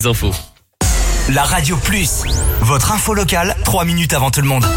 Infos. La Radio Plus, votre info locale, 3 minutes avant tout le monde.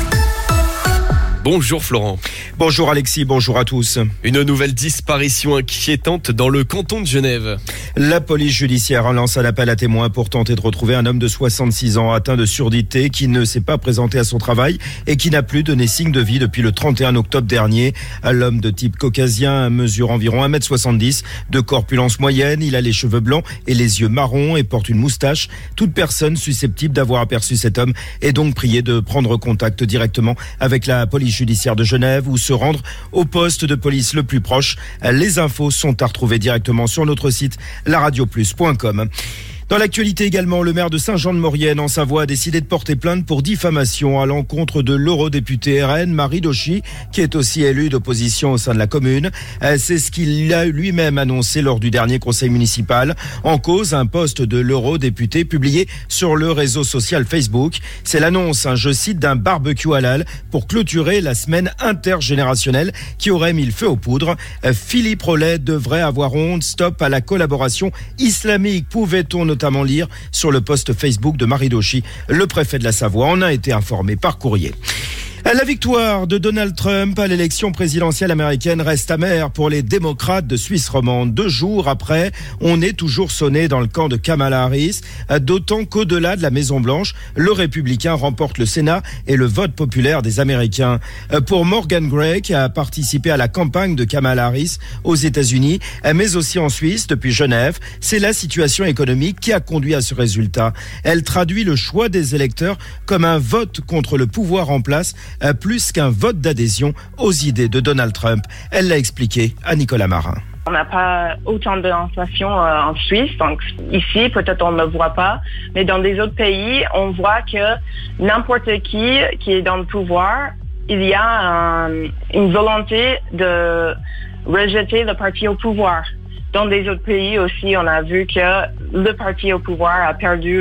Bonjour Florent. Bonjour Alexis, bonjour à tous. Une nouvelle disparition inquiétante dans le canton de Genève. La police judiciaire lance un appel à témoins pour tenter de retrouver un homme de 66 ans atteint de surdité qui ne s'est pas présenté à son travail et qui n'a plus donné signe de vie depuis le 31 octobre dernier. L'homme de type caucasien mesure environ 1m70, de corpulence moyenne, il a les cheveux blancs et les yeux marrons et porte une moustache. Toute personne susceptible d'avoir aperçu cet homme est donc priée de prendre contact directement avec la police judiciaire de Genève ou se rendre au poste de police le plus proche. Les infos sont à retrouver directement sur notre site laradioplus.com. Dans l'actualité également, le maire de Saint-Jean-de-Maurienne en Savoie a décidé de porter plainte pour diffamation à l'encontre de l'eurodéputée RN Marie Dauchy, qui est aussi élue d'opposition au sein de la commune. C'est ce qu'il a lui-même annoncé lors du dernier conseil municipal. En cause, un post de l'eurodéputée publié sur le réseau social Facebook. C'est l'annonce, je cite, d'un barbecue halal pour clôturer la semaine intergénérationnelle qui aurait mis le feu aux poudres. Philippe Rollet devrait avoir honte. Stop à la collaboration islamique. Pouvait-on notamment lire sur le post Facebook de Marie Dauchy. Le préfet de la Savoie en a été informé par courrier. La victoire de Donald Trump à l'élection présidentielle américaine reste amère pour les démocrates de Suisse romande. 2 jours après, on est toujours sonné dans le camp de Kamala Harris, d'autant qu'au-delà de la Maison-Blanche, le républicain remporte le Sénat et le vote populaire des Américains. Pour Morgan Gray, qui a participé à la campagne de Kamala Harris aux États-Unis, mais aussi en Suisse depuis Genève, c'est la situation économique qui a conduit à ce résultat. Elle traduit le choix des électeurs comme un vote contre le pouvoir en place, plus qu'un vote d'adhésion aux idées de Donald Trump. Elle l'a expliqué à Nicolas Marin. On n'a pas autant d'inflation en Suisse, donc ici peut-être on ne le voit pas, mais dans des autres pays, on voit que n'importe qui est dans le pouvoir, il y a une volonté de rejeter le parti au pouvoir. Dans des autres pays aussi, on a vu que le parti au pouvoir a perdu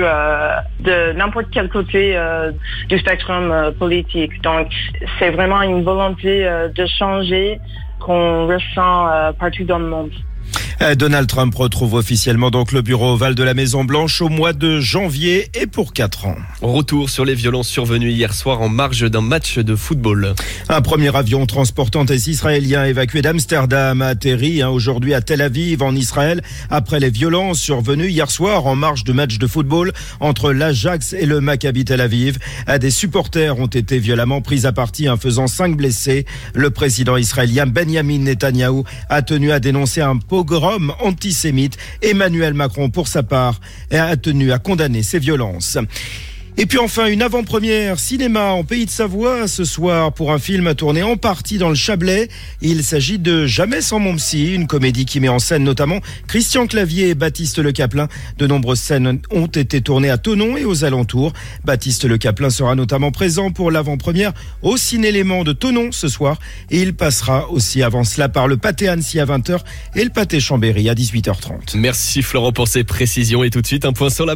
de n'importe quel côté du spectre politique. Donc, c'est vraiment une volonté de changer qu'on ressent partout dans le monde. Donald Trump retrouve officiellement donc le bureau ovale de la Maison-Blanche au mois de janvier et pour 4 ans. Retour sur les violences survenues hier soir en marge d'un match de football. Un premier avion transportant des Israéliens évacués d'Amsterdam a atterri aujourd'hui à Tel Aviv en Israël après les violences survenues hier soir en marge de match de football entre l'Ajax et le Maccabi Tel Aviv. Des supporters ont été violemment pris à partie, faisant 5 blessés. Le président israélien Benjamin Netanyahou a tenu à dénoncer un pogrom antisémite. Emmanuel Macron, pour sa part, a tenu à condamner ces violences. Et puis enfin, une avant-première cinéma en Pays de Savoie ce soir pour un film tourné en partie dans le Chablais. Il s'agit de Jamais sans mon psy, une comédie qui met en scène notamment Christian Clavier et Baptiste Le Caplin. De nombreuses scènes ont été tournées à Thonon et aux alentours. Baptiste Le Caplin sera notamment présent pour l'avant-première au Ciné-Léman de Thonon ce soir. Et il passera aussi avant cela par le Pâté Annecy à 20h et le Pâté Chambéry à 18h30. Merci Florent pour ces précisions et tout de suite un point sur la